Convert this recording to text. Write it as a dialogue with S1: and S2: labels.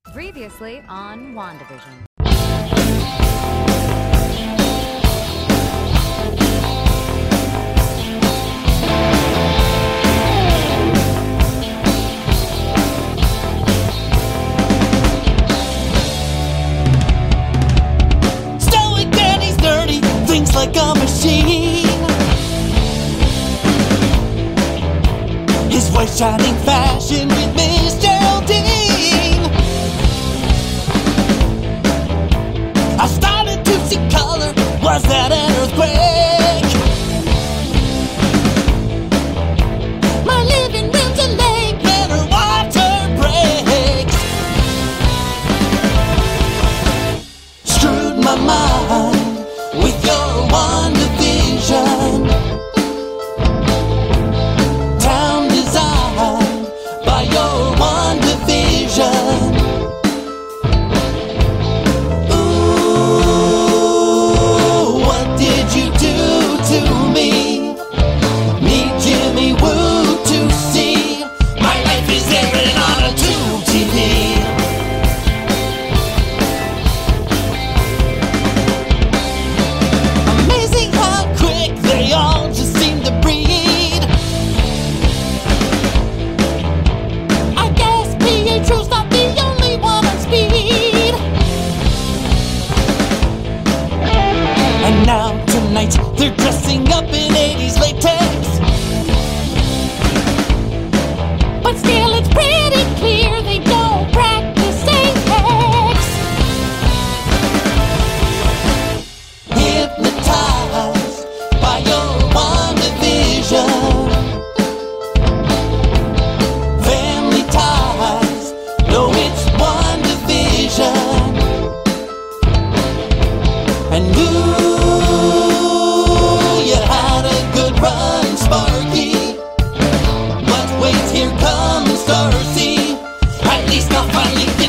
S1: Previously on WandaVision.
S2: Stoic and he's nerdy, thinks like a machine. His wife's shining fashion with Miss Geraldine. I started to see color, was that an earthquake? My living room's a lake and her water breaks. Screwed my mind with your WandaVision. Town designed by your WandaVision. Now tonight they're dressing up in 80s latex, but still it's pretty clear they don't practice sex. Hypnotized by your WandaVision. Family ties, no, it's WandaVision. And you had a good run, Sparky. But wait, here comes Darcy. At least I'll finally